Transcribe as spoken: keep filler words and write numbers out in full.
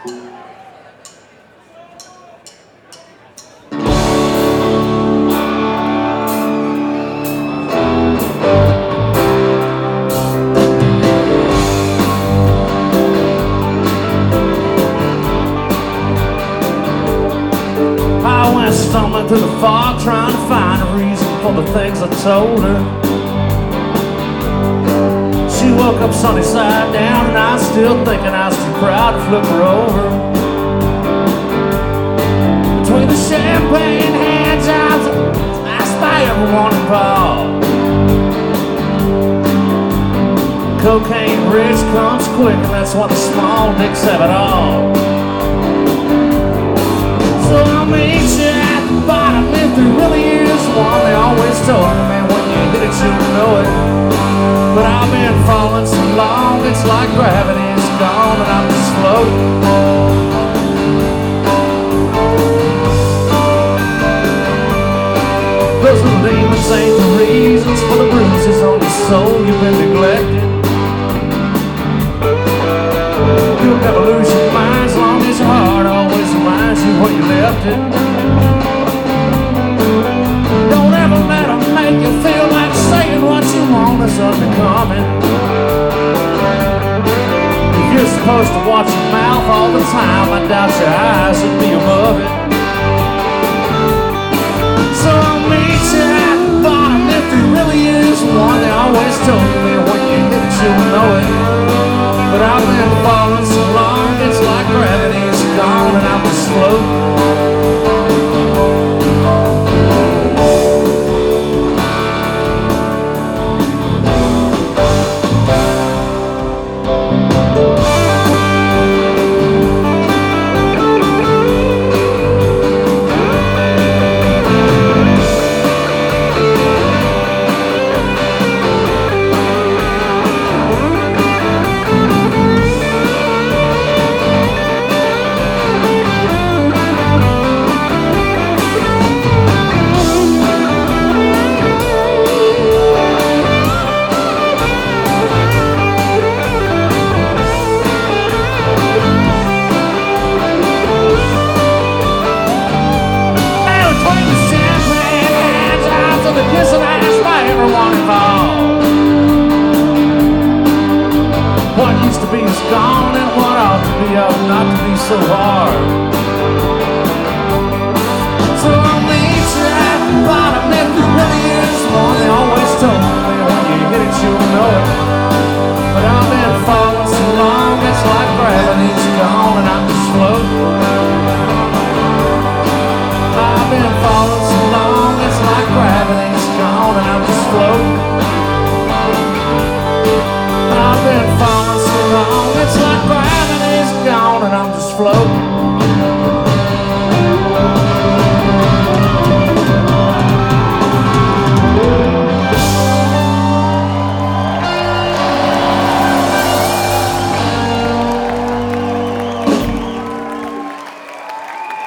Stumbling through the fog, trying to find a reason for the things I told her. She woke up sunny side down, and I was still thinking I was too proud to flip her over. Between the champagne hand jobs, I spy everyone involved. Cocaine rich comes quick, and that's why the small dicks have it all. So I'll meet you at the bottom if there really is one. They always told me, man, when you hit it, you'll know it. But I've been falling so long, it's like gravity's gone and I'm just floating. Those little demons ain't the reasons for the bruises on your soul. You've been neglected. You'll never lose your mind as long as your heart always reminds you where you left it. Don't ever let them make you feel like saying what you want is unbecoming. If you're supposed to watch your mouth all the time, I doubt your eyes would be above it. So I'll meet you at the bottom if there really is one. They always told me when you hit it, you'll know it. But I've been falling so long, it's like gravity's gone and I'm just floating. What used to be is gone, and what ought to be ought not to be so hard. So I'll meet you at the bottom if there really is one. They always told me when you hit it, you'll know it. But I've been falling so long, it's like gravity's gone and I'm just floating. I've been falling so long, it's like gravity's gone and I'm just floating.